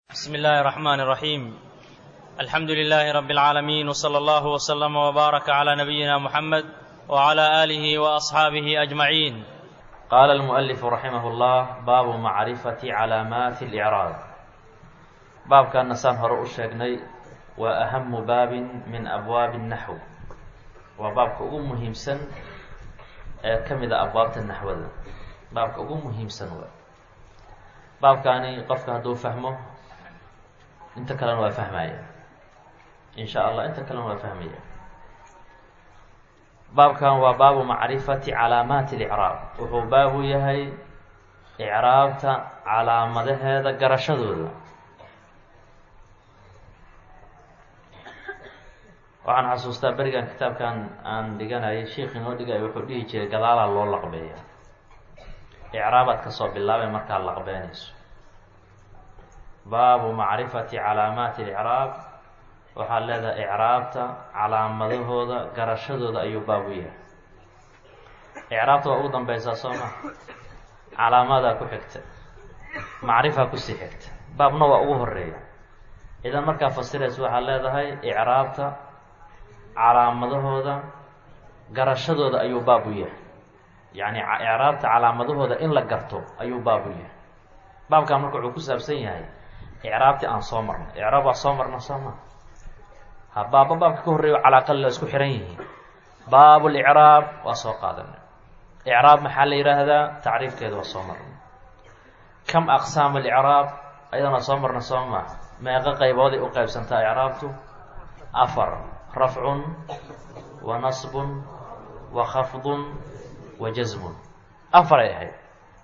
بسم الله الرحمن الرحيم. الحمد لله رب العالمين، وصلى الله وسلم وبارك على نبينا محمد وعلى آله وأصحابه أجمعين. قال المؤلف رحمه الله: باب معرفة علامات الإعراب. baabkan nasaan hore u sheegnay waa أهم baab min أbwaabi النaxو, waa baabka ugu muhiimsan ee ka mida abwaabta naxwada. baabka ugu muhiimsan waa baabkaani qofka hadduu fahmo inta kalena waa fahmaya in sha allah, inta kalena waa fahmaya. baabkan waa baabu macrifati calaamaati اlicraab, wuxuu baabu yahay icraabta calaamadaheeda garashadooda. waxaan xasuustaa berigan kitaabkan aan dhiganayay, sheikh inoo dhigaya wuxuu dhihi jiray gadaalaa loo laqbeeya, icraabaad ka soo bilaabay markaad laqbeynayso. baabu macrifati calaamaati اlicraab, waxaad leedahay icraabta calaamadahooda garashadooda ayuu baabu yahay. icraabta waa ugu dambeysaa soo ma, calaamadaa ku xigta, macrifaa kusii xigta, baabna waa ugu horeeya. idan markaa fasiraysa waxaad leedahay icraabta calaamadahooda garashadooda ayuu baabu yahay, yacni icraabta calaamadahooda in la garto ayuu baabu yahay. baabkan marka wuxuu ku saabsan yahay icraabtii aan soo marnay. icraab waa soo marna soo ma, baabka ka horreeya calaaqal la isku xiran yihiin. baabulicraab waa soo qaadanay. icraab maxaa la yidhaahdaa? tacriifkeeda waa soo marnay. kam aqsaam alicraab, ayadana soo marna soo ma, meeqa qaybooday u qaybsantaa icraabtu? 4: rafcun wa nasbun wa khafdun wa jasmun. 4 ay ahayd.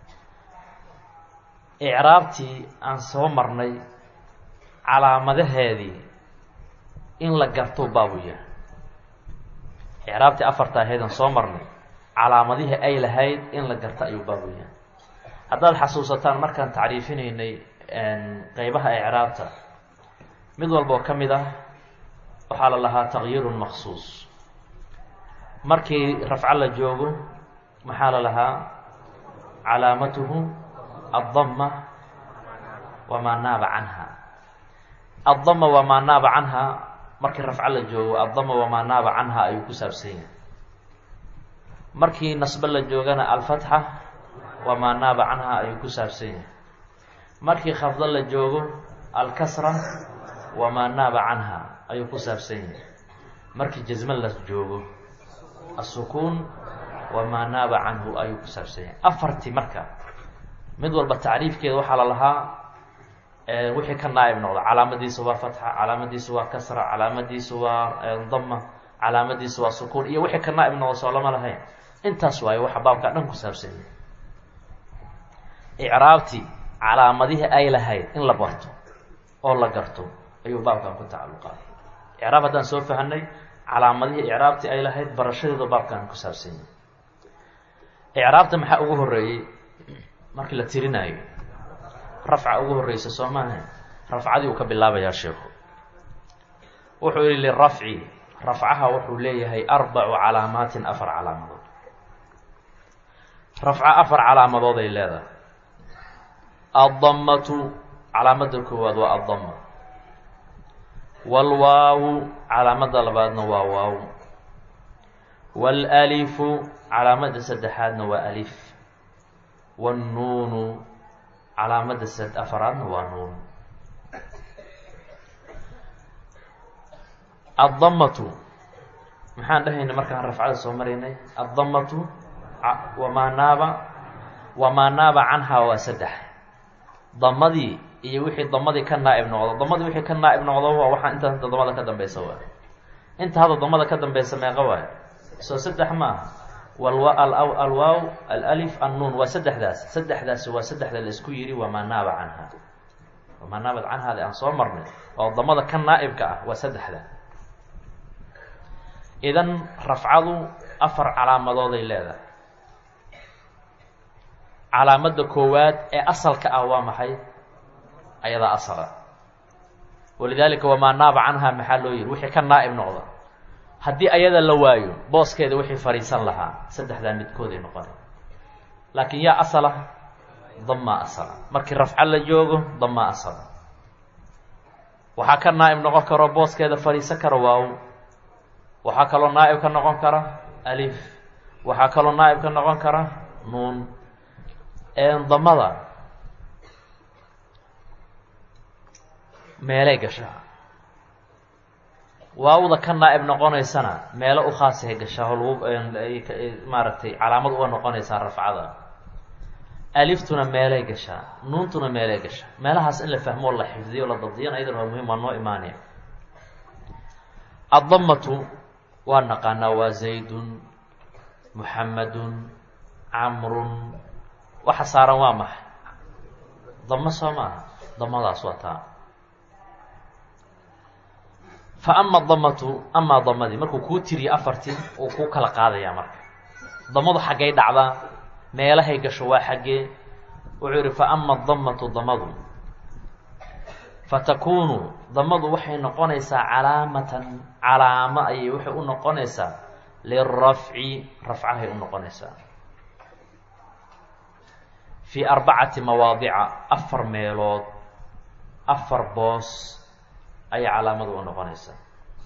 icraabtii aan soo marnay calaamadaheedii in la garto baabu yahay. icraabtii 4ta ahayd aan soo marnay calaamadihii ay lahayd in la garto ayuu baabu yahay. haddaad xasuusataan markaan tacriifinaynay qeybaha icraabta, mid walba oo ka mid ah waxaa la lahaa taqyiirun maksuus. markii rafco la joogo maxaa la lahaa? calaamatuhu addama wamaa naaba canha. addama wamaa naaba canha, markii rafco la joogo addama wamaa naaba canha ayuu ku saabsan yahay. markii nasbe la joogana alfatxa wamaa naaba canha ayuu ku saabsan yahay. markii khafdo la joogo alkasra wamaa naaba canha ayuu ku saabsan yahay. markii jasme la joogo asukuun wamaa naaba canhu ayuu ku saabsan yahay. 4tii marka mid walba tacriifkeeda waxaa la lahaa wixii ka naaib noqda. calaamadiisa waa fatxa, calaamadiisa waa kasra, calaamadiisa waa dama, calaamadiisa waa sukuun, iyo wixii ka naaib noqda soo lama lahayn. intaas waayo waxa baabkaa dhan ku saabsan yahay. icraabtii calaamadihii ay lahayd in la barto oo la garto ayuu baabkan ku tacalluqaa. icraab haddaan soo fahanay, calaamadihii icraabtii ay lahayd barashadeedu baabkan ku saabsan yahay. icraabta maxaa ugu horeeyey markii la tirinaayo? rafca ugu horeysa soo maaha. rafcadii uu ka bilaabayaa sheekhu. wuxuu yihi lirafci, rafcaha wuxuu leeyahay 4 calaamaatin, 4 calaamadood. rafca 4 calaamadood ay leedahay. addamatu, calaamada koowaad waa addama. waalwaawu, calaamada labaadna waa waaw. waalalifu, calaamada saddexaadna waa alif. wannuunu, calaamada afaraadna waa nuun. addamatu maxaan dhahayna markaan rafcada soo maraynay? addamatu wamaa naaba canha waa 3. damadii iyo wixii damadii ka naaib noqdo. damadii wixii ka naaib noqdo waa waxaa inta damada ka dambeysa waa. inta hadda damada ka dambeysa meeqa waay? soo 3 ma aha. alwaaw, alif, annuun, waa 3daas. 3daasi waa 3da la isku yidhi wamaa naaba canha. wamaa naabad canhaada aan soo marnay oo damada ka naaibka ah waa 3da. idan rafcadu 4 calaamadood ay leedahay. calaamada koowaad ee asalka ah waa maxay? ayadaa asala. walidaalika wamaa naaba canha maxaa loo yihi? wixii ka naaib noqda. haddii ayada la waayo, booskeeda wixii fariisan lahaa 3daa midkooday noqona. laakiin yaa asala? dama asala. markii rafco la joogo dama asala. waxaa ka naa'ib noqon karo booskeeda fadhiisan kara waaw, waxaa kaloo naa'ib ka noqon kara alif, waxaa kaloo naa'ib ka noqon kara nuun. damada meelay gashaa, waawda ka naa'ib noqonaysana meelo u khaasay gashaa oo lagu maaragtay calaamad uga noqonaysaa rafcada. aliftuna meelay gashaa, nuuntuna meelay gashaa. meelahaas in la fahmo oo la xifdiyo o la dabdiyana ayadana waa muhim, waa noo imaanaya. addamatu waa naqaanaa, waa zaydun, muxamadun, camrun. waxa saaran waa maxay? damo soo maaha, damadaas waa taa. fa ama damatu, amaa damadii markuu kuu tiriyo afartii uu kuu kala qaadayaa. marka damadu xaggay dhacdaa, meelahay gasho waa xaggee? wuxuu yidhi fa ama damatu damadu fatakunu damadu waxay noqonaysaa calaamatan, calaamo ayay waxay u noqonaysaa lirafci, rafcahay u noqonaysaa. fii 4 mawaadica, 4 meelood, 4 boos ayay calaamadu u noqonaysaa.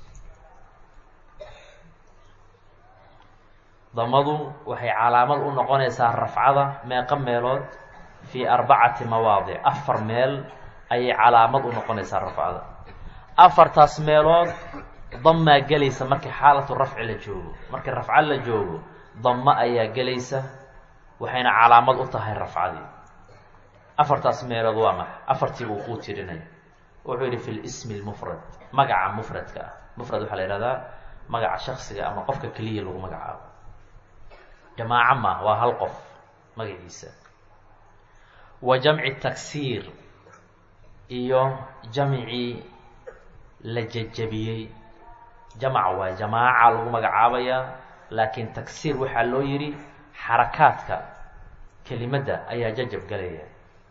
damadu waxay calaamad u noqonaysaa rafcada meeqa meelood? fii 4 mawaadic, 4 meel ayay calaamad u noqonaysaa rafcada. 4taas meelood damaa gelaysa markii xaalatu rafci la joogo. markii rafca la joogo dama ayaa gelaysa, waxayna calaamad u tahay rafcadii. 4taas meelood waa maxay? 4tii uu kuu tirinay. wuxuu yidhi fi lismi lmufrad, magaca mufradka ah. mufrad waxaa la yihahdaa magaca shaksiga ama qofka keliya lagu magacaabo. jamaaco ma waa hal qof magaciisa. wa jamci taksiir, iyo jamcii la jejabiyey. jamac waa jamaaca lagu magacaabayaa, laakiin taksiir waxaa loo yidhi xarakaadka kelimadda ayaa jajab galaya.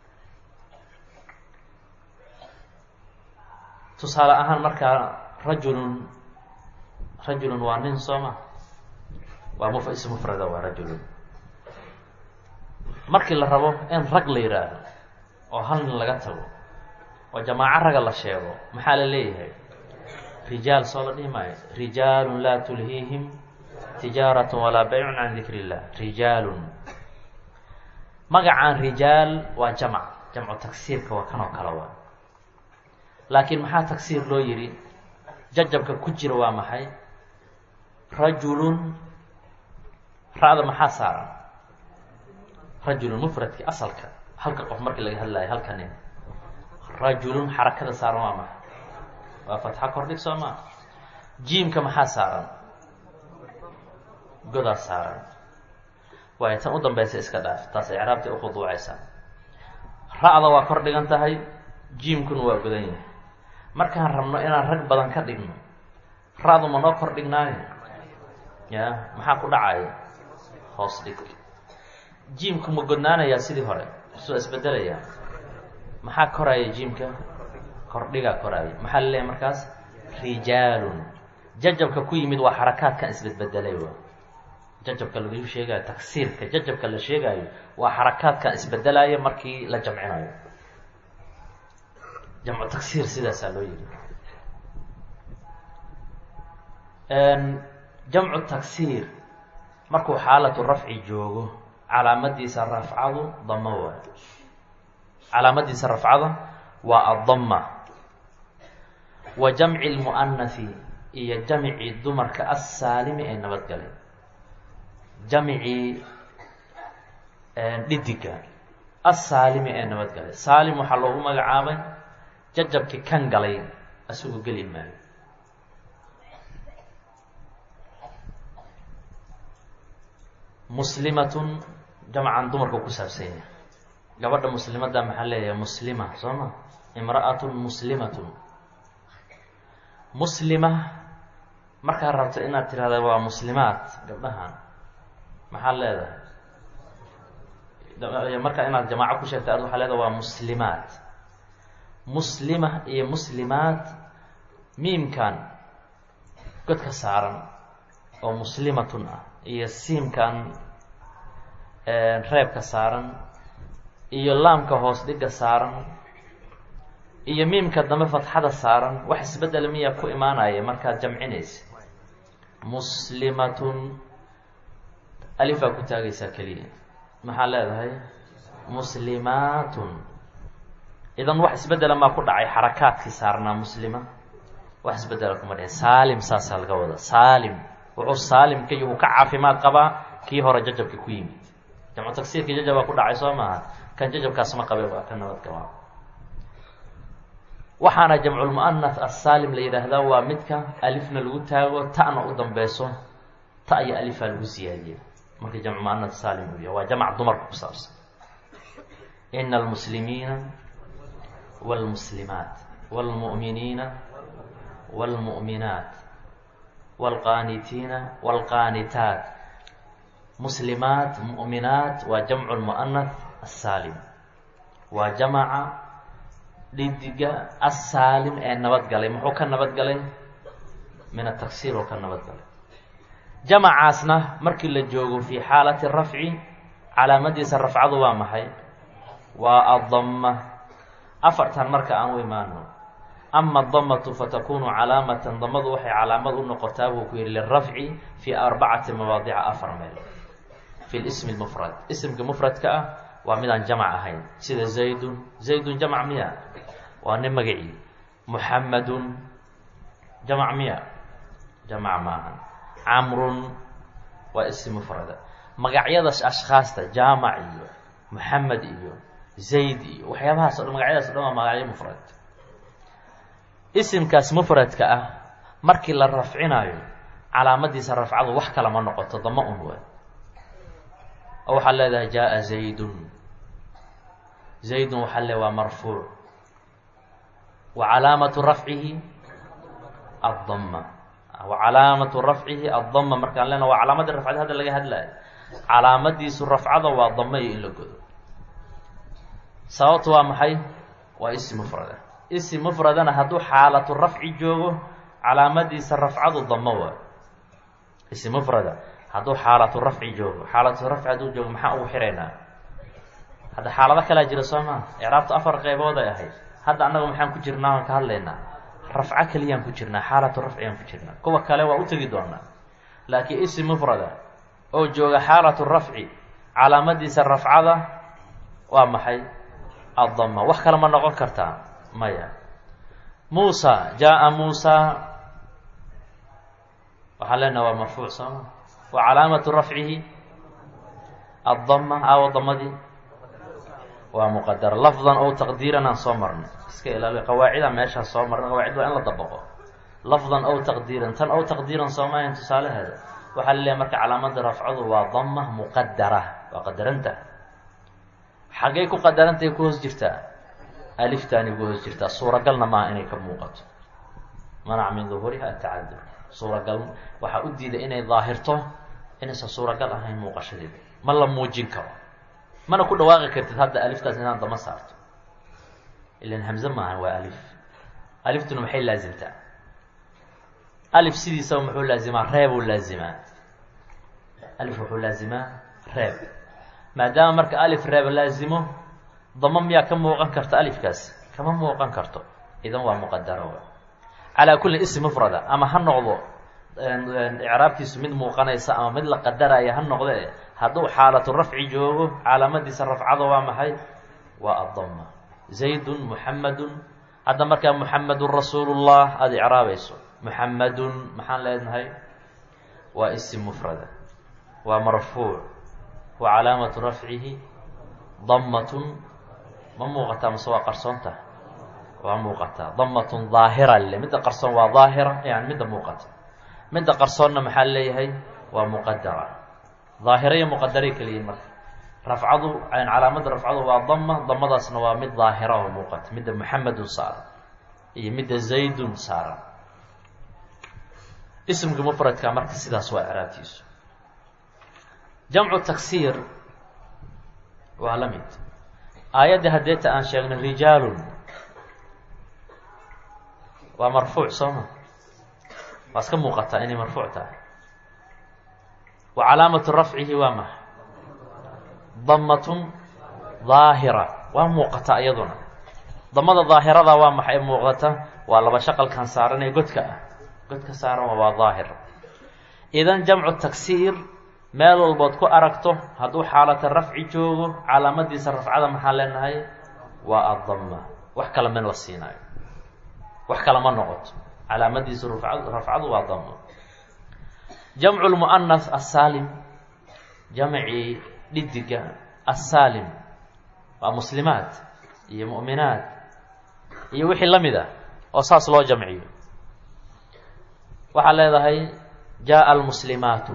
tusaale ahaan markaa rajulun waa nin sooma, waa ism mufrada, waa rajulun. markii la rabo in rag la yidhaahdo oo hal nin laga tago oo jamaaco raga la sheego, maxaa la leeyahay? rijaal soo la dhihi maayo? rijaalun laa tulhiihim tijaaratun walaa baycun can dikri illah. rijaalun, magacaan rijaal waa jamc, jamcu tagsiirka waa kanoo kale waa. laakiin maxaa tagsiir loo yidhi? jajabka ku jira waa maxay? rajulun, ra-da maxaa saaran? rajulun mufradki asalka, halka qof markii laga hadlayo, halka nin. rajulun xarakada saaran waa maxay? waa fatxa kordhig soo maa. jiimka maxaa saaran? godaa saaran. waayo tan u dambaysa iska dhaaf, taas icraabtay u khuduucaysaa. ra-da waa kor dhigan tahay, jiimkuna waa godan yahay. markaan rabno inaan rag badan ka dhigno, ra-du ma noo kor dhignaayo? ya, maxaa ku dhacaya? hoos dhig. jiimku ma godnaanayaa sidii hore? soo isbedelayaa? maxaa koraya jiimka? kordhigaa koraya. maxaa la leeyahay markaas? rijaalun. jajabka ku yimid waa xarakaadkan isbedbedelay. waa jajabka lagu sheegayo, tagsiirka jajabka la sheegayo waa xarakaadkan isbedelaya markii la jamcinayo. jamcu tagsiir sidaasaa loo yidhi. jamcu tagsiir markuu xaalatu rafci joogo, calaamadiisa rafcadu damo waay. calaamadiisa rafcada waa addama. wa jamci lmu'anathi, iyo jamcii dumarka assaalimi ee nabadgalay. jamcii dhidiga assaalimi ee nabadgalay. saalim waxaa loogu magacaabay jajabkii kan galay isagu geli maayo. muslimatun jamcan dumarka ku saabsan yahay. gabadha muslimadda maxaa leeyahay? muslima soo ma. imra'atun muslimatun. muslima markaad rabto inaad tirahda waa muslimaat gabdhahan, maxaad leedahay? markaa inaad jamaaco ku sheegta ad waxaa leedahay waa muslimaat. muslima iyo muslimaat, miimkan godka saaran oo muslimatun ah, iyo siimkan reebka saaran, iyo laamka hoos dhiga saaran, iyo miimka dambe fatxada saaran wax isbedela miyaa ku imaanaya markaad jamcinaysa. muslimatun alifaa ku taagaysaa keliya, maxaa leedahay muslimaatun. idan wax isbedela maa ku dhacay xarakaadkii saarnaa muslima, wax isbedela kuma dhicin. saalim saasaa laga wada, saalim wuxuu saalimka iyo uu ka caafimaad qabaa kii hore jajabka ku yimid. jamcu tagsiirkii jajabaa ku dhacay soo maaha, kan jajabkaas ma qabe waa ka nabad qabaa. waxaana jamculmu'anath assaalim la yidhaahdaa waa midka alifna lagu taago ta'na u dambeyso, ta iyo alifaa lagu siyaadiya marka jamcu mu'anath saalim uu yahay. waa jamc dumarka ku saabsan. ina almuslimiina wاlmuslimaat wاlmu'miniina wاlmu'minaat wاlqaanitiina wاlqaanitaat. muslimaat mu'minaat waa jamcu lmu'anath assaalim, waa jamaca dhidiga assaalim ee nabadgalay. muxuu ka nabadgalay? min ataksiir oo ka nabadgalay. jamacaasna markii la joogo fii xaalati rafci calaamadiisa rafcadu waa maxay? waa adama. afartan marka aan u imaano, ama adamatu fatakunu calaamatan, damadu waxay calaamad u noqotaa buu ku yihi lirafci fii 4 mawaadica, 4 meel. fi lismi lmufrad, ismka mufradka ah waa midaan jamac ahayn, sida zaydun. zaydun jamac miya? waa nin magacii. muxamadun jamac miya? jamac maaha. camrun waa ism mufrada. magacyada ashkhaasta jaamac iyo muxamed iyo zayd iyo waxyaabahaas o dhan, magacyadaas o dhan waa magacyo mufrad. isimkaas mufradka ah markii la rafcinaayo calaamadiisa rafcadu wax kala ma noqoto, dama un waa. oo waxaa leedahay jaa zaydun. zaydun waxaa le waa marfuuc, wa calaamatu rafcihi addama. wa calaamatu rafcihi addama markaan leena waa calaamadii rafcada hadda laga hadlaayo. calaamadiisu rafcada waa dama iyo in la godo. sababtu waa maxay? waa ism mufrada. ism mufradana hadduu xaalatu rafci joogo calaamadiisa rafcadu damo waa. ism mufrada hadduu xaalatu rafci joogo, xaalatu rafci hadduu joogo maxaa ugu xiraynaa? hadda xaalado kalaa jira soo maa? icraabtu 4 qaybood ay ahayd. hadda annaga maxaan ku jirnaa? waan ka hadlaynaa rafco keliyaan ku jirnaa, xaalatu rafciyaan ku jirnaa. kuwa kale waa u tegi doonaa. laakiin ism mufrada oo jooga xaalatu rafci calaamadiisa rafcada waa maxay? addama. wax kale ma noqon kartaa? maya. muusa, jaa muusa, waxaan leenaha waa marfuuc sooma. wa calaamatu rafcihi addama. aawo damadii waa muqadara. lafdan ow taqdiiran aan soo marnay, iska ilaali qawaacida meeshaa soo marnay. qawaacid waa in la dabaqo. lafdan ow taqdiiran, tan ow taqdiiran soomahayn tusaalaheeda. waxaa la leeyahay marka calaamada rafcadu waa dama muqadara, waa qadaranta. xaggay ku qadarantay ku hoos jirtaa? aliftaani ku hoos jirtaa. suuragalna maaha inay ka muuqato. manac min duhuriha atacadur. suuragal waxaa u diiday inay daahirto inaysan suuragal ahayn muuqashadeeda. ma la muujin karo, mana ku dhawaaqi kartid hadda aliftaas inaan dama saarto. ilan hamze maahan, waa alif. aliftuna maxay laasimtaa? alif sidiisaba muxuu laazimaa? reebuu laazimaa. alif wuxuu laazimaa reeb. maadaama marka alif reeb laazimo, dama miyaa ka muuqan karta alifkaas? kama muuqan karto. idan waa muqadaro. calaa kulli ism mufrada ama ha noqdo icraabtiisu mid muuqanaysa ama mid la qadaraya ha noqde, hadduu xaalatu rafci joogo calaamadiisa rafcada waa maxay? waa addama. zaydun muxamadun. hadda markaa muxamedun rasuulullah aada icraabayso, muxamadun maxaan leenahay? waa ism mufrada, waa marfuuc, wa calaamatu rafcihi damatun. ma muuqataa mase waa qarsoonta? waa muuqataa. damatun daahira le. midda qarsoon waa daahira, yani midda muuqata. midda qarsoonna maxaa leeyahay? waa muqadara. daahira iyo muqadaray keliyiin marka. rafcadu calaamada rafcadu waa dama, damadaasna waa mid daahira oo muuqata, midda muxamedun saaran iyo midda zaydun saaran. ismka mufradka marka sidaas waa icraabtiisu. jamcu taksiir waa la mid. aayadda hadeeta aan sheegnay rijaalun waa marfuuc sooma? waa iska muuqataa inay marfuuc tahay. wa calaamatu rafcihi waa maxa? damatun daahira. waa muuqataa iyaduna. damada daahirada waa maxay muuqata? waa laba shaqalkan saaran ee godka ah, godka saaran waa daahir. idan jamcu taksiir meel walbood ku aragto hadduu xaalata rafci joogo calaamadiisa rafcada maxaan leenahay? waa addama. wax kale ma la siinaayo, wax kale ma noqoto, calaamadiisu rafcadu waa dama. jamcu lmu'anas asaalim, jamcii dhidiga asaalim waa muslimaat iyo mu'minaat iyo wixii la mid ah oo saas loo jamciyo. waxaa leedahay jaa almuslimaatu,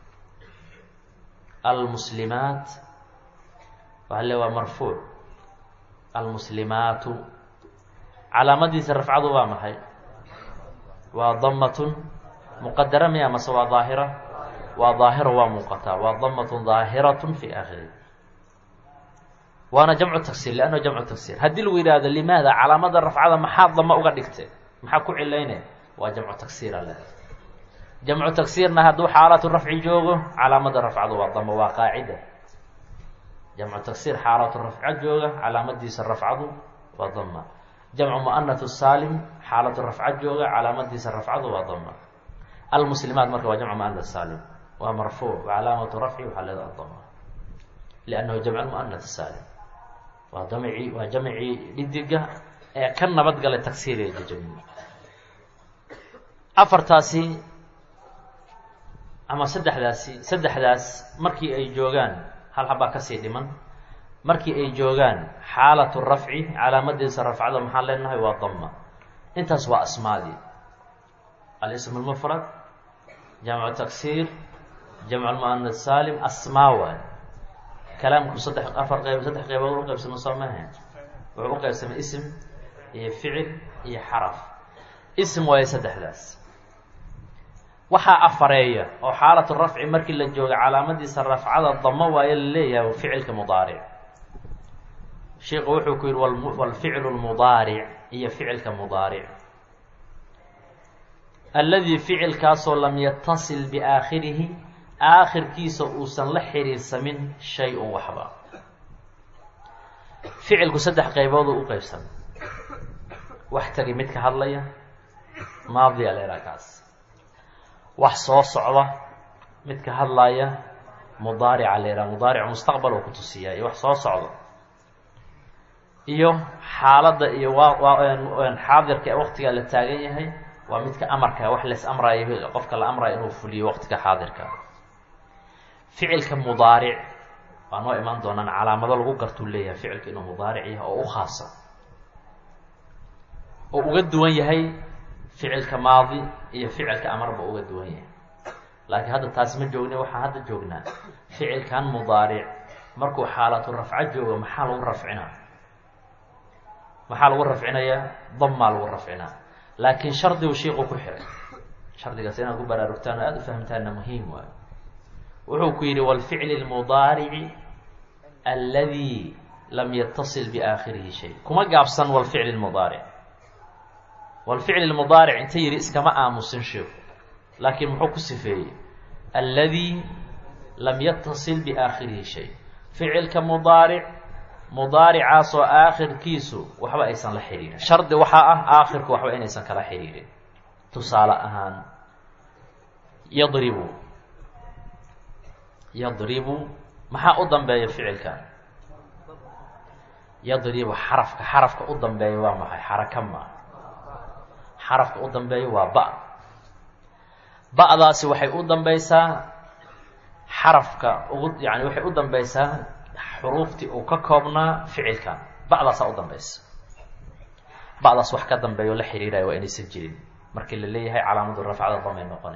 almuslimaat waxaa le waa marfuuc, almuslimaatu calaamadiisa rafcadu waa maxay? waa damatun muqadara miya mase waa daahira? waa daahira, waa muuqataa, waa damatun daahiratun fi aakhiri. waana jamcu taksiir, liannahu jamcu taksiir. haddii lagu yidhaahdo limaada calaamada rafcada maxaa dama uga dhigtay, maxaa ku cilayne? waa jamcu taksiira le. jamcu taksiirna hadduu xaalatu rafci joogo calaamada rafcadu waa dama, waa qaacida. jamcu taksiir xaalatu rafca jooga calaamadiisa rafcadu waa dama. jamcu mu'anath saalim xaalatu rafca jooga calaamadiisa rafcadu waa dama. almuslimaat marka waa jamcu mu'anath saalim, waa marfuuc, calaamatu rafci waxaa leedaha dama, liannahu jamcu mu'anath saalim. waa jamcii dhidiga ee ka nabadgalay taksiir jajami. afartaasi ama saddexdaas markii ay joogaan, hal habaa kasii dhiman, markii ay joogaan xaalatu rafci calaamadiisa rafcada maxaan leenahay? waa dama. intaas waa asmaadii. alism lmufrad, jamcu taksiir, jamcu lmu'anath saalim, asmaa waay. kalaamku saddex qeybood u qaybsama soo maaha? wuxuu u qaybsamay ism iyo ficil iyo xaraf. ism waaye saddexdaas. waxaa afareeya oo xaalatu rafci markii la jooga calaamadiisa rafcada damo waayo la leeyahay ficilka mudaaric. sheikhu wuxuu ku yihi walficlu lmudaaric iyo ficilka mudaaric alladii ficilkaasoo lam yatasil biaakhirihi aakhirkiisa uusan la xiriirsamin shay-un waxba. ficilku saddex qeybooduu u qeybsan. wax tagi mid ka hadlaya, maadiya leeraa kaas. wax soo socda mid ka hadlaya, mudaarica leeraa, mudaaric mustaqbal oo ku tusiyaa iyo wax soo socda. iyo xaaladda iyo xaadirka ee waqtigaa la taagan yahay, waa midka amarka, wax lees amraayo, qofka la amrayo inuu fuliyo waqtiga xaadirka. ficilka mudaaric waa noo imaan doonaan calaamado lagu gartuu leeyahay ficilka inuu mudaaric yahay oo u khaasa, oo uga duwan yahay ficilka maadi iyo ficilka amarba uga duwan yahay. laakiin hadda taas ma joogna, waxaan hadda joognaa ficilkan mudaaric markuu xaalatu rafco joogo maxaa lagu rafcinaa? maxaa lagu rafcinayaa? damaa lagu rafcinaa. laakiin shardigu shiiqu ku xiray, shardigaas inaad ku baraarugtaan o aada u fahamtaanna muhiim waayo. wuxuu ku yidhi walficli lmudaarici alladii lam yatasil biaakhirihi shay. kuma gaabsan walficli lmudaaric. walficli lmudaaric inta yidhi iskama aamusin sheeku, laakiin muxuu ku sifeeyey alladii lam yatasil biaakhirihi shay. ficilka mudaaric, mudaaricaasoo aakhirkiisu waxba aysan la xiriirin. shardi waxaa ah aakhirku waxba inaysan kala xiriirin. tusaale ahaan yadribu, yadribu maxaa u dambeeya ficilkan? yadribu xarafka u dambeeya waa maxay? xaraka ma. xarafka u dambeeya waa ba. ba'daasi waxay u dambeysaa xarafka yani waxay u dambeysaa xuruuftii uu ka koobnaa ficilkan. ba'daasaa u dambeysa. ba'daas wax ka dambeeyo la xiriiraya waa inaysan jirin markii la leeyahay calaamadu rafcada damay noqone.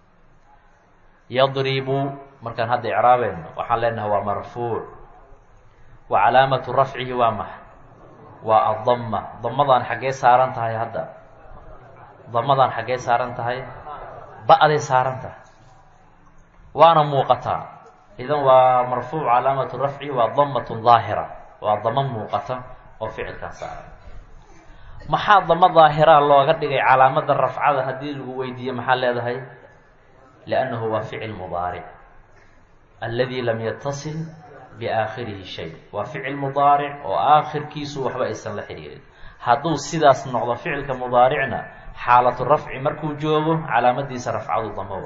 yadribu markaan hadda icraabeyno waxaan leenahay waa marfuuc, wa calaamatu rafcihi waa maxa? waa addama. damadan xaggee saaran tahay? hadda damadan xaggee saaran tahay? ba'day saaran tahay, waana muuqataa. idan waa marfuuc, calaamatu rafcihi waa damatun daahira, waa dama muuqata oo ficilkan saaran. maxaa dama daahira looga dhigay calaamada rafcada? haddii lagu weydiiye maxaa leedahay? liannahu waa ficil mudaaric alladii lam yatasil biaakhirihi shay. waa ficil mudaaric oo aakhirkiisu waxba aysan la xiriirin. hadduu sidaas noqdo ficilka mudaaricna xaalatu rafci markuu joogo calaamadiisa rafcadu damo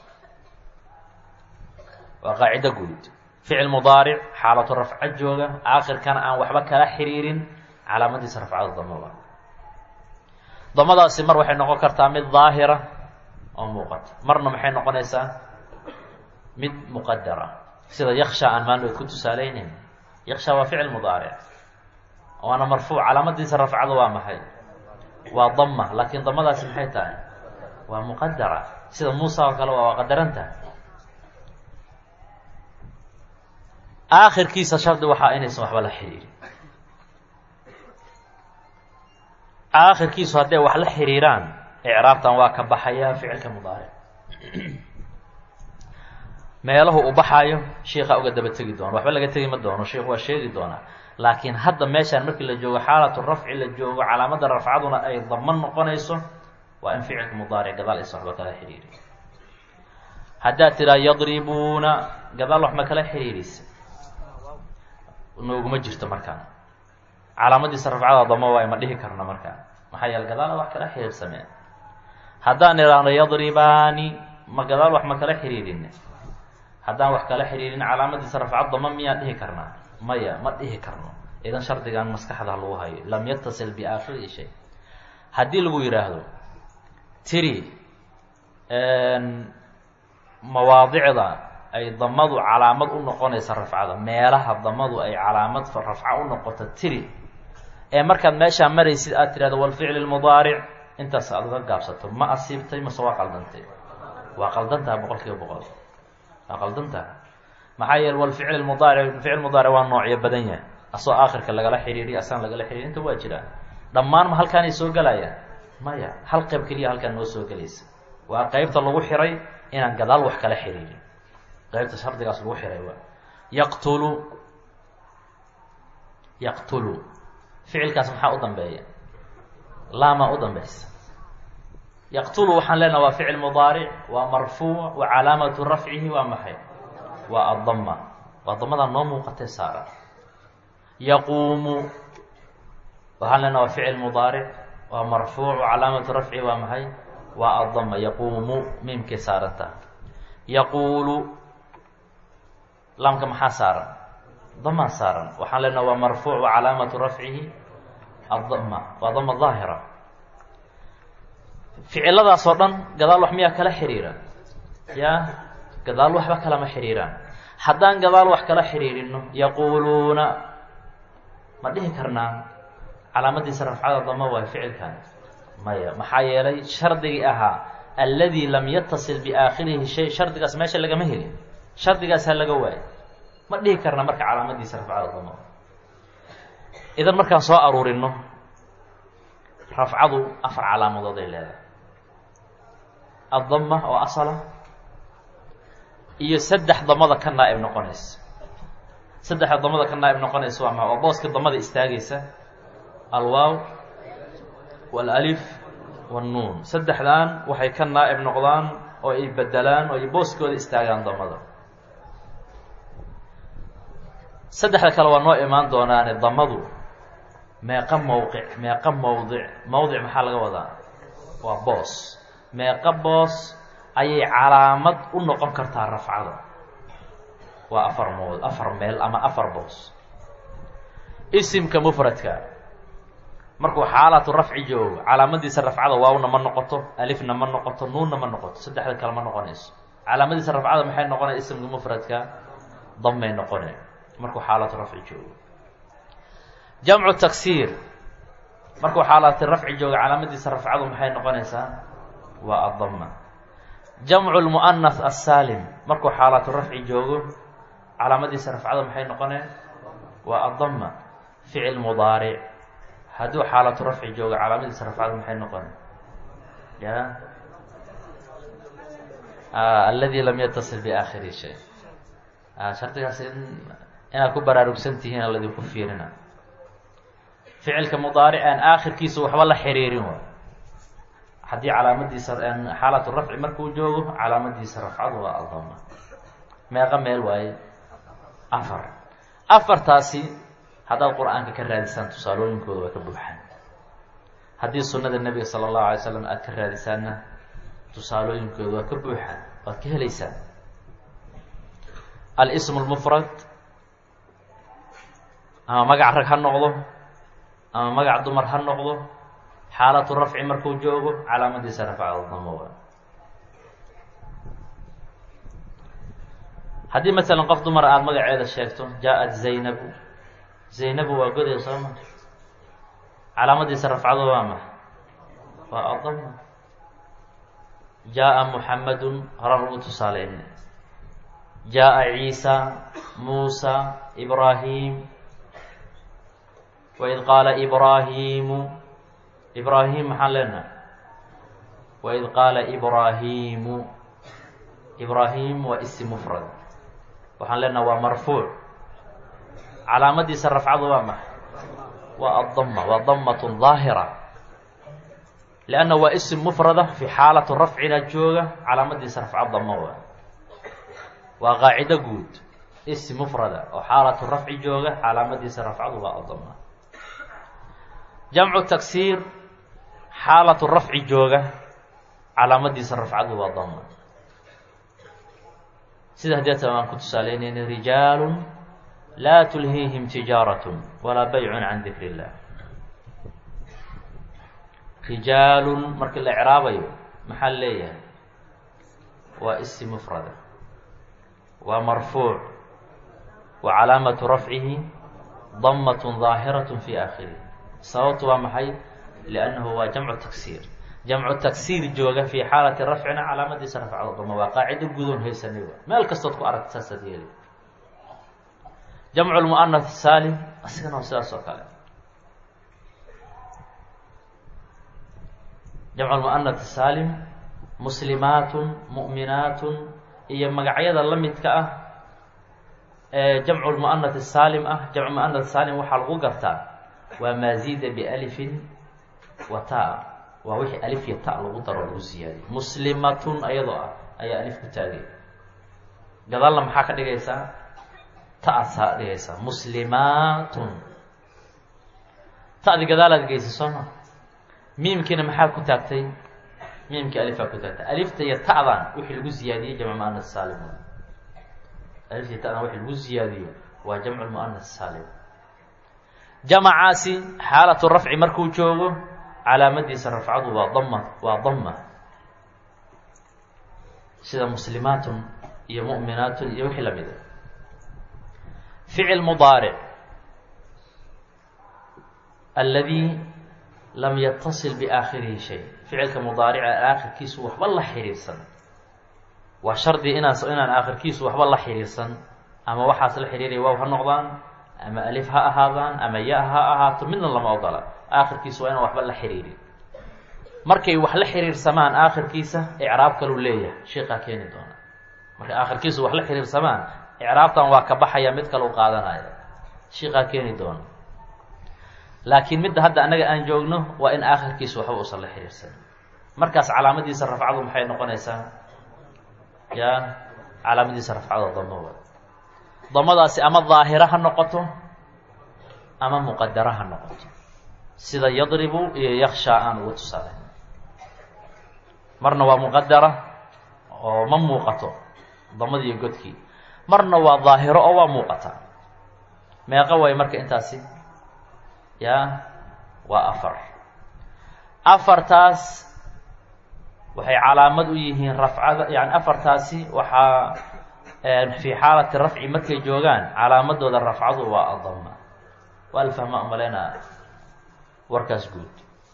waa qaacido guud. ficil mudaaric xaalatu rafco jooga aakhirkana aan waxba kala xiriirin calaamadiisa rafcadu damo damadaasi mar waxay noqon kartaa mid daahira oo muuqata, marna maxay noqonaysaa mid muqadara, sida yaksha aan maalmood ku tusaaleyneyn. yaksha waa ficil mudaaric waana marfuuc, calaamadiisa rafcada waa maxay? waa dama, laakiin damadaasi maxay tahay? waa muqadara, sida muusa oo kale waa qadaranta. aakhirkiisa shardi waxaa inaysan waxba la xiriirin. aakhirkiisu hadday wax la xiriiraan icraabtan waa ka baxaya ficilka mudaaric. meelahu u baxaayo sheikha uga daba tegi doono, waxba laga tegi ma doono, sheikhu waa sheegi doonaa. laakiin hadda meeshaan markii la joogo xaalatu rafci la joogo, calaamada rafcaduna ay dama noqonayso, waa in ficilka mudaaric gadaal aysan waxba kala xiriirin. haddaad tidhaa yadribuuna, gadaal wax ma kala xiriiraysa? nooguma jirto markaan. calaamadiisa rafcada damo waay ma dhihi karna markaan, maxaa yeele gadaal wax kala xiriirsameen. haddaan idhaahno yadribaani, ma gadaal wax ma kala xiriirin? haddaan wax kala xiriirin calaamadiisa rafcad dama miyaan dhihi karnaa? maya, ma dhihi karno. idan shardigan maskaxda lagu hayo, lam yatasil biaakhiri shay. haddii lagu yidhaahdo tiri mawaadicda ay damadu calaamad u noqonaysa rafcada, meelaha damadu ay calaamad rafca u noqoto tiri, ee markaad meeshaa maraysid aad tidhahdo walficli lmudaaric, intaas aad uga gaabsato, ma asiibtay mase waa qaldantay? waa qaldantaha 100%. waa qaldantaha. maxaa yeele walficli lmudaaric, ficil mudaaric waa noocyo badan yahay, asoo aakhirka lagala xiriiriy, asaan lagala xiriiri, inta waa jiraan. dhammaan ma halkaanay soo gelayaan? maya, hal qayb keliya halkaan noo soo gelaysa. waa qeybta lagu xiray inaan gadaal wax kala xiriirin, qaybta shardigaas lagu xiray. waa yaqtulu, yaqtulu ficilkaas maxaa u dambeeya? laamaa u dambeysa. yaqtulu waxaan leenaha waa ficil mudaaric, waa marfuuc, wa calaamatu rafcihi waa maxay? waa addama, waa damada noo muuqatay saaran. yaquumu waxaan leenaha waa ficil mudaaric, waa marfuuc, wa calaamatu rafcihi waa maxay? waa addama. yaquumu miimkay saaranta. yaquulu laamka maxaa saaran? damaa saaran. waxaan leenaha waa marfuuc, wa calaamatu rafcihi addama, waa dama daahira. ficiladaas oo dhan gadaal wax miyaa kala xiriira? ya, gadaal waxba kalama xiriiraan. haddaan gadaal wax kala xiriirino, yaquuluuna ma dhihi karnaa calaamadiisa rafcada dama waay ficilkan? maya, maxaa yeelay shardigii ahaa alladii lam yatasil biaakhirihi shay, shardigaas meesha lagama helin, shardigaasaa laga waayay. ma dhihi karna marka calaamadiisa rafcada dama. idan markaan soo aruurino, rafcadu 4 calaamadood ay leedahay. addama oo asala, iyo 3 damada ka naa'ib noqonaysa. 3 damada ka naa'ib noqonaysa waa maxay? waa booska damada istaagaysa, alwaaw waalif wannuun. 3daan waxay ka naa'ib noqdaan oo ay bedelaan oo ay booskooda istaagaan damada. 3 kale waa noo imaan doonaane. damadu meeqa mowqic, meeqa mowdic, mowdic maxaa laga wadaa? waa boos. meeqa boos ayay calaamad u noqon kartaa rafcada? waa 4 meel ama 4 boos. isimka mufradka markuu xaalatu rafci joogo, calaamadiisa rafcada waawna ma noqoto, alifna ma noqoto, nuunna ma noqoto, 3 kale ma noqonayso. calaamadiisa rafcada maxay noqonay? isimka mufradka damay noqonay markuu xaalatu rafci joogo. jamcu taksiir markuu xaalatu rafci joogo, calaamadiisa rafcadu maxay noqonaysaa? waa addama. jamcu lmu'anath assaalim markuu xaalatu rafci joogo, calaamadiisa rafcada maxay noqoneen? waa addama. ficil mudaaric hadduu xaalatu rafci joogo, calaamadiisa rafcada maxay noqoneen? ya alladii lam yatasil biaakhiri shay. shardigaas inaad ku baraarugsan tihiin ladinku fiirina. ficilka mudaaric aan aakhirkiisa waxba la xiriirin waay. haddii calaamadiisa xaalatu rafci markuu joogo, calaamadiisa rafcadu waa addama. meeqa meel waaye? 4. 4taasi haddaad qur-aanka ka raadisaan tusaalooyinkooda waa ka buuxaan. haddii sunnada nebiga sala allahu alay slam aad ka raadisaanna tusaalooyinkooda waa ka buuxaan waad ka helaysaan. al-ismu lmufrad ama magac rag ha noqdo ama magac dumar ha noqdo, xaalatu rafci markuu joogo calaamadiisa rafcada damo waa. haddii masalan qof dumar aada magaceeda sheegto, jaa-at zaynabu, zaynabu waa goday sooma, calaamadiisa rafcada waa maxa? waa adama. jaa-a muxamadun horan ugu tusaaleyna, jaa-a ciisa, muusa, ibraahim. waid qaala ibraahimu, ibraahim maxaan leenaha? waid qaala ibraahimu, ibraahim waa isim mufrad, waxaan leenaha waa marfuuc, calaamadiisa rafcadu waa maxa? waa addama, waa damatun daahira, lianna waa isim mufrada fi xaalatu rafcina jooga, calaamadiisa rafca damo waa qaacido guud, isim mufrada oo xaalatu rafci jooga, calaamadiisa rafcadu waa addama. jamcu taksiir xaalatu rafci jooga, calaamadiisa rafcadu waa dama. sida hadeeta aan ku tusaaleynayna, rijaalun laa tulhiihim tijaaratun walaa baycun can dikri illah. rijaalun markii la icraabayo maxaa leeyahay? waa isim mufrada, waa marfuuc, wa calaamatu rafcihi damatun daahiraة fi aakhirihi. sababtu waa maxay? liannahu waa jamcu taksiir. jamcu taksiir jooga fi xaalati rafcina calaamadiisa rafcada dama waa qaacido gudoon haysanay wa meel kastood ku aragta saasaad yeeli. jamcu lmu'anath saalim asigana waa sidaas oo kale. jamcu lmu'anath saalim muslimaatun, mu'minaatun iyo magacyada la midka ah ee jamcu lmu'anath saalim ah. jamcu mu'anath saalim waxaa lagu gartaa waa maa ziida bialifin wa taa, waa wixii alif iyo ta lagu daro lagu siyaadiyo. muslimatun ayadoo ah ayaa alif ku taagay, gadaalna maxaa ka dhigaysaa? ta-asaa dhigaysaa. muslimaatun, ta-di gadaalaad geysay soo ma? miimkiina maxaa ku taagtay? miimkii alifaa ku taagtay. alifta iyo ta'dan wixii lagu ziyaadiyey jamcu mu'anath saalim. alifta iyo ta'dan wixii lagu ziyaadiyo waa jamcu lmu'anath saalim. jamacaasi xaalatu rafci markuu joogo, calaamadiisa rafcadu waa dama, waa dama, sida muslimaatun iyo mu'minaatun iyo wixii lamid a. ficil mudaaric aladi lam yatasil biaakhirihi shay, ficilka mudaarica aakhirkiisu waxba la xiriirsan. waa shardi inaan aakhirkiisu waxba la xiriirsan, ama waxaas la xiriiraya waaw ha noqdaan, ama alif ha ahaadaan, ama ya ha ahaato, midna lama ogola. aakhirkiisa waa inaan waxba la xiriirin. markay wax la xiriirsamaan aakhirkiisa icraab kaluu leeyahay, sheekaa keeni doona. markay aakhirkiisu wax la xiriirsamaan icraabtan waa ka baxaya, mid kale u qaadanaya, sheekaa keeni doona. laakiin midda hadda annaga aan joogno waa in aakhirkiisa waxba uusan la xiriirsan. markaas calaamadiisa rafcadu maxay noqonaysaa? ya calaamadiisa rafcada damo wa. damadaasi ama daahira ha noqoto ama muqadara ha noqoto, sida yadribu iyo yakshaa aan ugu tusaalay. marna waa muqadara oo ma muuqato damadiiyo godkii, marna waa daahiro oo waa muuqata. meeqa way marka intaasi? ya waa afar. afartaas waxay calaamad u yihiin rafcada, yani afartaasi waxaa fi xaalati rafci markay joogaan calaamadooda rafcadu waa adama. waa la fahma umaleynaa warkaas guud.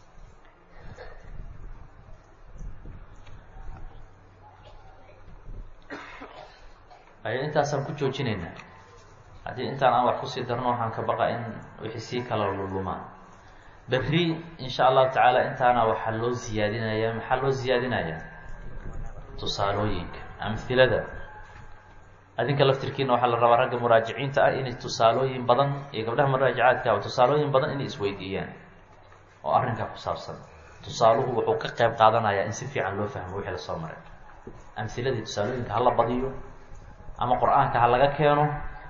intaasaan ku joojinaynaa. haddii intaan aan wax kusii darno waxaan ka baqa in wixii sii kala lulumaan. berri in sha allahu tacaala intaana waxaa loo ziyaadinayaa, maxaa loo ziyaadinayaa? tusaalooyinka, amhilada. adinka laftirkiina waxaa la rabaa ragga muraajiciinta ah inay tusaalooyin badan, iyo gabdhaha muraajacaadka tusaalooyin badan inay isweydiiyaan oo arrinkaa ku saabsan. tusaaluhu wuxuu ka qayb qaadanayaa in si fiican loo fahmo wixii lasoo maray. amhiladii tusaalooyinka hala badiyo, ama qur-aanka ha laga keeno,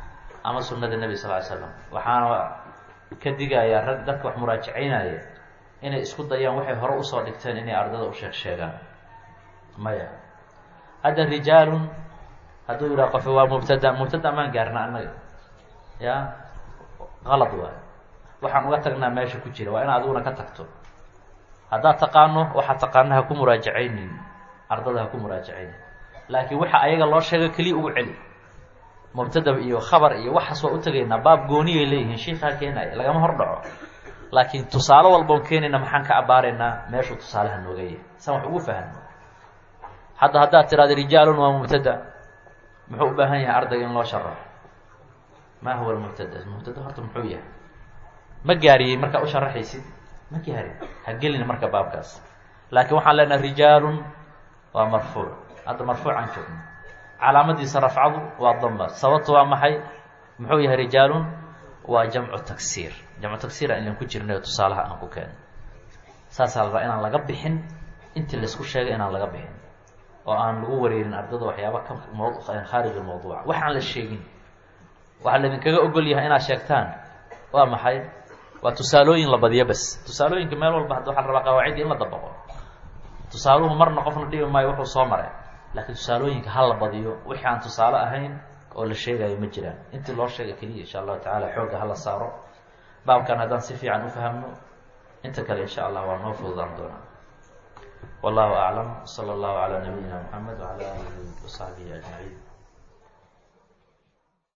ama sunnada nebi sal ly slam. waxaana ka digayaa rag dadka wax muraajacaynaya inay isku dayaan waxay hore usoo dhigteen inay ardada u sheegaan maya. hadda rijaalun hadduu yidhaha qofi waa mubtada maan gaarna annaga ya qalad waayo, waxaan uga tagnaa meesha ku jira waa in adiguna ka tagto. haddaad taqaano waxaad taqaana ha ku muraajacaynin, ardada ha ku muraajacaynin, laakiin waxa ayaga loo sheega keliya ugu celi. mubtada iyo khabar iyo waxaas waa u tegaynaa, baab gooniyay leeyihiin, shiikaa keenaya lagama hor dhaco. laakiin tusaale walboon keenayna maxaan ka abaaraynaa meeshuu tusaalaha nooga yahay san wax ugu fahno. hadda haddaad tiraada rijaalun waa mubtada, muxuu u baahan yahay ardayga in loo sharaxo maa huwa lmubtada. mubtada horta muxuu yahay ma gaariyey markaa u sharaxaysid ma gaarin, ha gelin marka baabkaas. laakiin waxaan leenahay rijaalun waa marfuuc. hadda marfuucaan joogno, calaamadiisa rafcadu waa dama. sababtu waa maxay? muxuu yahay rijaalun? waa jamcu taksiir. jamcu taksiira inaan ku jirnay tusaalaha aan ku keeno. saasaa la rabaa inaan laga bixin, intii laysku sheegay inaan laga bixin, oo aan lagu wareerin ardada waxyaaba ka khaarij almawduuc. waxaan la sheegin waxaa laydinkaga ogol yahay inaad sheegtaan waa maxay? waa tusaalooyin la badiyo bas. tusaalooyinka meel walba hadda waxaa la rabaa qawaacidii in la dabaqo. tusaaluhu marna qofna dhibi maayo wuxuu soo maray, laakiin tusaalooyinka ha la badiyo. wixii aan tusaale ahayn oo la sheegayo ma jiraan. intii loo sheega keliya insha allahu tacaala xoogga hala saaro. baabkan haddaan si fiican u fahamno, inta kale insha allah waa noo fududaan doonaa. wallahu aclam. sala allahu calaa nabiyina moxamed wacala aalihi wasaxbihi ajmaciin.